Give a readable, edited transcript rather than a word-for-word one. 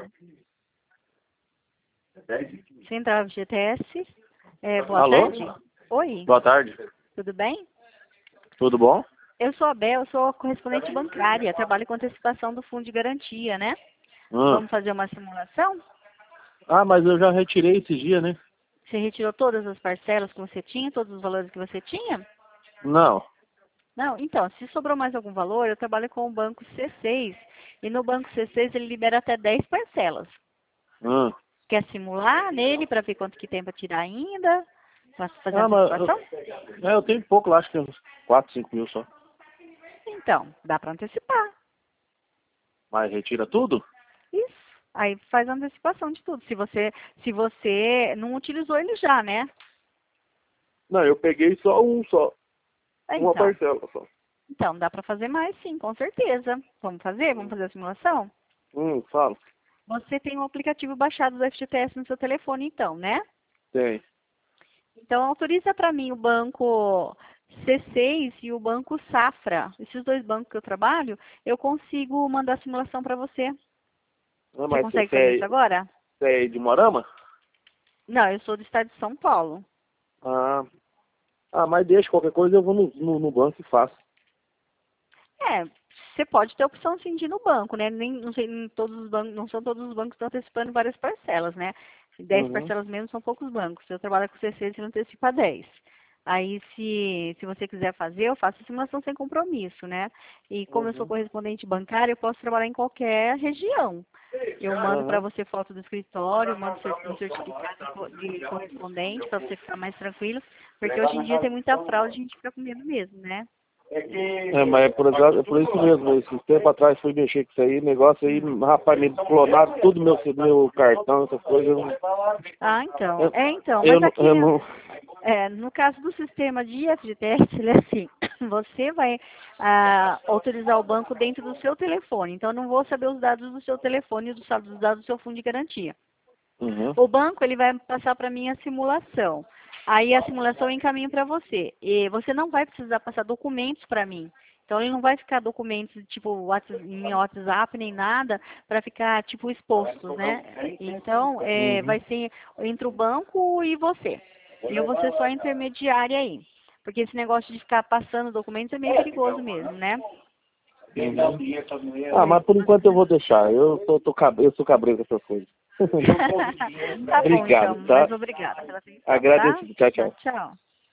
Central FGTS. Boa Alô? tarde. Oi, Boa tarde. tudo bem? Tudo bom? Eu sou a Bel, eu sou correspondente bancária, trabalho com antecipação do fundo de garantia, né? Hum. Vamos fazer uma simulação? Ah, mas eu já retirei esse dia, né? Você retirou todas as parcelas que você tinha, todos os valores que você tinha? Não. Não? Então, se sobrou mais algum valor, eu trabalho com o banco C6. E no banco C6 ele libera até 10 parcelas. Hum. Quer simular nele para ver quanto que tem para tirar ainda? Posso fazer Ah, mas antecipação? eu tenho pouco lá, acho que uns 4, 5 mil só. Então, dá para antecipar. Mas retira tudo? Isso. Aí faz a antecipação de tudo. Se você não utilizou ele já, né? Não, eu peguei só um só. Uma Então, parcela só. então dá para fazer mais sim, com certeza. Vamos fazer? Vamos fazer a simulação? Fala. Você tem um aplicativo baixado do FGTS no seu telefone então, né? Tem. Então autoriza para mim o banco C6 e o banco Safra. Esses dois bancos que eu trabalho, eu consigo mandar a simulação para você. Ah, Você mas consegue fazer isso agora? você é de Morama? Não, eu sou do estado de São Paulo. Ah. Ah, mas deixa, qualquer coisa eu vou no banco e faço. Você pode ter a opção sim de ir no banco, né? Nem, não sei, em todos os bancos, não são todos os bancos que estão antecipando várias parcelas, né? 10 Uhum. parcelas mesmo são poucos bancos. Eu trabalho com CC, você não antecipa 10. Aí, se você quiser fazer, eu faço simulação sem compromisso, né? E como eu sou Uhum. correspondente bancário, eu posso trabalhar em qualquer região. Eu mando para Uhum. você foto do escritório, mando um certificado de correspondente para você ficar mais tranquilo, porque hoje em dia tem muita fraude, a gente fica com medo mesmo, né? É, mas é por isso mesmo. Esse tempo atrás fui mexer com isso aí, negócio aí, rapaz, me clonaram tudo meu cartão, essas coisas. Ah, então. Eu, Então, eu, mas não- aqui, eu não. no caso do sistema de FGTS, ele é assim, você vai autorizar o banco dentro do seu telefone. Então, eu não vou saber os dados do seu telefone e dos dados do seu fundo de garantia. Uhum. O banco, ele vai passar para mim a simulação. Aí, a simulação eu encaminho para você. E você não vai precisar passar documentos para mim. Então, ele não vai ficar documentos tipo em WhatsApp nem nada para ficar tipo expostos, né? Então, Uhum. vai ser entre o banco e você. E eu vou ser só a intermediária aí. Porque esse negócio de ficar passando documentos é meio perigoso mesmo, né? Uhum. Ah, mas por enquanto eu vou deixar. Eu sou cabreiro com essas coisas. Tá bom, então. Obrigado, tá? Mas obrigada pela atenção, tá? Agradecido. Tchau, Tchau, tchau. tchau.